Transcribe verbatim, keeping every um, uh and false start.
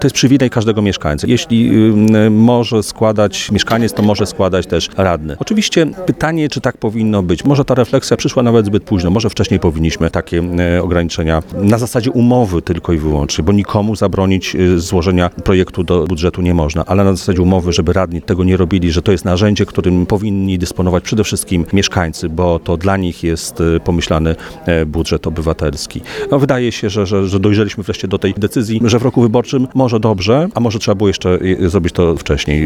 To jest przywilej każdego mieszkańca. Jeśli y, może składać mieszkaniec, to może składać też radny. Oczywiście pytanie, czy tak powinno być. Może ta refleksja przyszła nawet zbyt późno. Może wcześniej powinniśmy takie y, ograniczenia na zasadzie umowy tylko i wyłącznie, bo nikomu zabronić y, złożenia projektu do budżetu nie można, ale na zasadzie umowy, żeby radni tego nie robili, że to jest narzędzie, którym powinni dysponować przede wszystkim mieszkańcy, bo to dla nich jest y, pomyślany y, budżet obywatelski. No, wydaje się, że, że, że dojrzeliśmy wreszcie do tej decyzji, że w roku wyborczym może dobrze, a może trzeba było jeszcze y, zrobić to wcześniej.